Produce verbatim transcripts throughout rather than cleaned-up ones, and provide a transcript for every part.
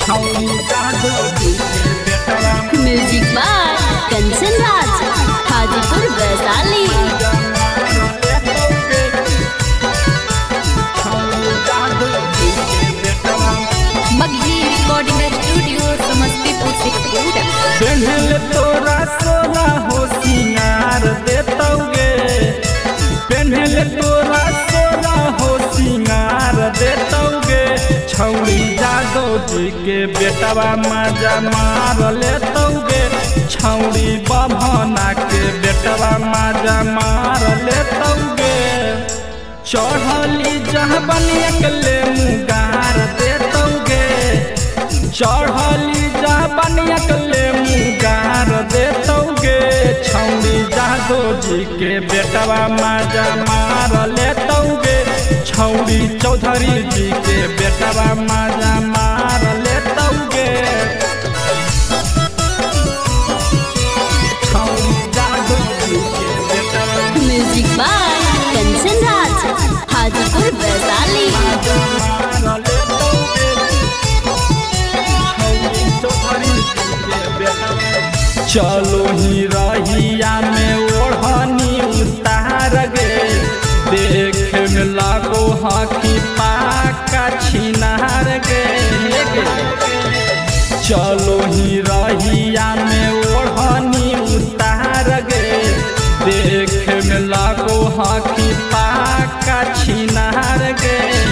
Music by Kanchan Raj, Hajipur Vaishali. Magahi recording studio, Samastipur Sheikhpura. पेन्हल तोरा सोना हो सिंगार देतौगे, पेन्हल तोरा सोना हो सिंगार देतौगे। छौड़ी जादो जी के बेटवा मजा मार लेतौगे, छौड़ी बभना के बेटवा मजा मार लेतौगे। चढ़ली जहबनिया के ले मुगार देतौगे, चढ़ली जहबनिया के ले मुगार देतौगे। छौड़ी जादो जी के बेटवा मजा मार लेतौगे, छौड़ी चौधरी जी के बेटवा मजा मार लेतौगे। छौड़ी जादो जी के बेटवा म्यूजिक बाय कंचन राज, हाजीपुर वैशाली। चलो ही रहिया में ओढ़नी उतार गे, देख में लागो हकी पाका छिनार गे। चलो ही रहिया में ओढ़नी उतार गे, देख में लागो हकी पाका छिनार गे।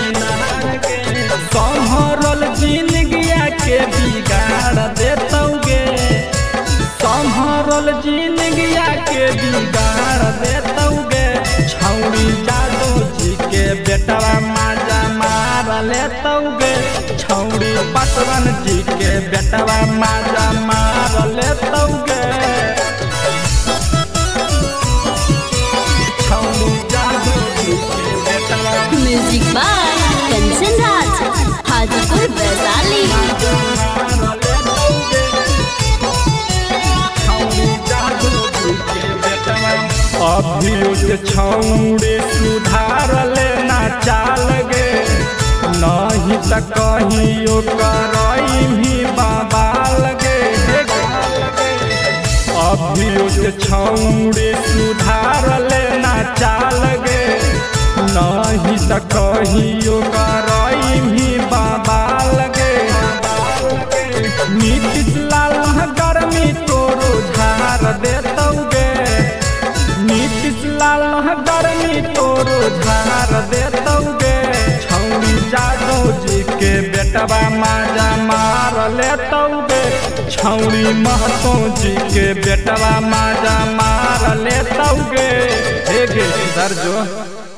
संभरल जिंदगिया के बिगाड़ देतौगे, संभरल जिंदगिया के बिगाड़ देतौगे। छौड़ी जादो जी के बेटवा मजा मार लेतौगे, छौड़ी पसवन जी के बेटवा मजा मार लेतौगे। छौड़ी जादो जी के बेटवा म्यूजिक बाय कंचन राज, हाजीपुर वैशाली। अभियो के छौड़े सुधार लेना चाल गे, नहीं त कहियो करई भी बाबाल गे। अभियो के छौड़े सुधार लेना चाल गे, नहीं त कहियो करई भी बाबाल गे। नीतीश लाल गर्मी तोरो झार देतौगे, नीतीश लाल गर्मी तोरो झार देतौगे। छौड़ी जादो जी के बेटवा मजा मार लेतौगे, छौड़ी महतो जी के बेटवा मजा मार लेतौगे। हे गे दर्जो।